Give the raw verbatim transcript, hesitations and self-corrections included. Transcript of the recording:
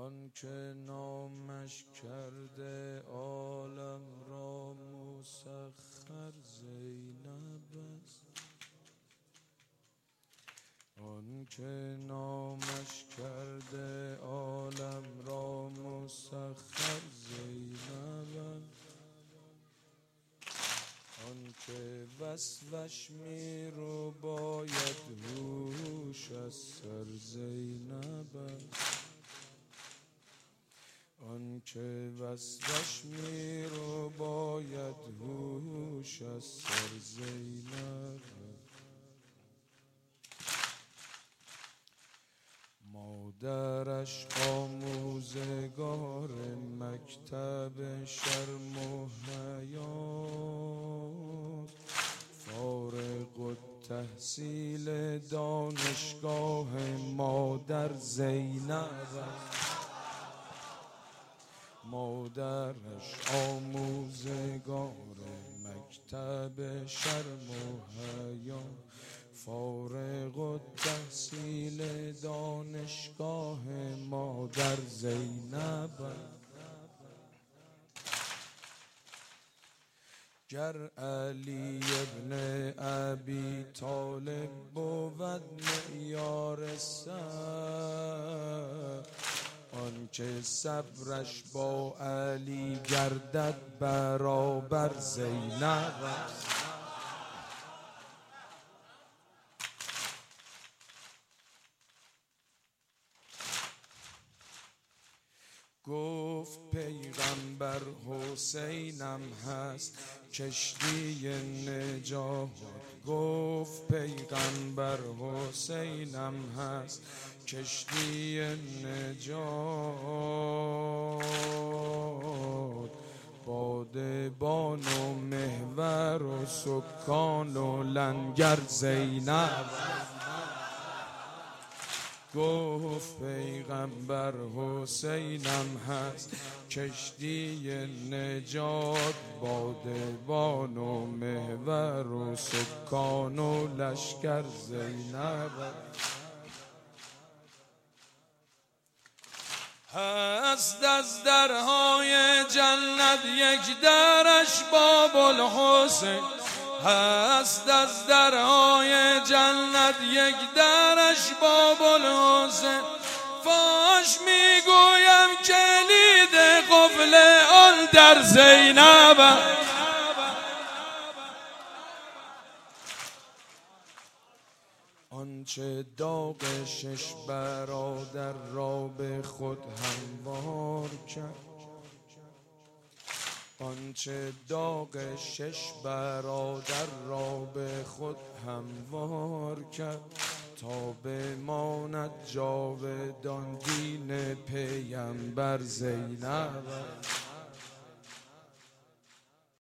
آن که نامش کرده عالم را مسخر زینب است. آن که نامش کرده عالم را مسخر زینب است. آن که وصفش می رو باید هوش از سر زینب است. آن که وصفش می رو باید هوش از سر زینب است. مادرش آموزگار مکتب شرم و حیات، فارغ التحصیل دانشگاه مادر زینب است. مادرش آموزگار مکتب شرم و حیات، فارغ التحصیل دانشگاه مادر زینب است. گر علی ابن ابی طالب بود معیار صبر، آن که صبرش با علی گردد برابر زینب است. گفت پیغمبر حسینم هست کشتی نجات. گفت پیغمبر حسینم هست کشتی نجات. بادبان و محور و سکان و لنگر زینب. گفت پیغمبر حسینم هست کشتی نجات. بادبان و محور و سکان و لشکر زینب. هست از درهای جنت یک درش باب الحسین. هست از درهای جنت یک درش باب الحسین. فاش میگویم کلید قفل آن در زینب. آنچه داغ شش برادر را به خود هموار کرد. آنچه داغ شش برادر را به خود هموار کرد، تا بماند جاودان دین پیمبر زینب.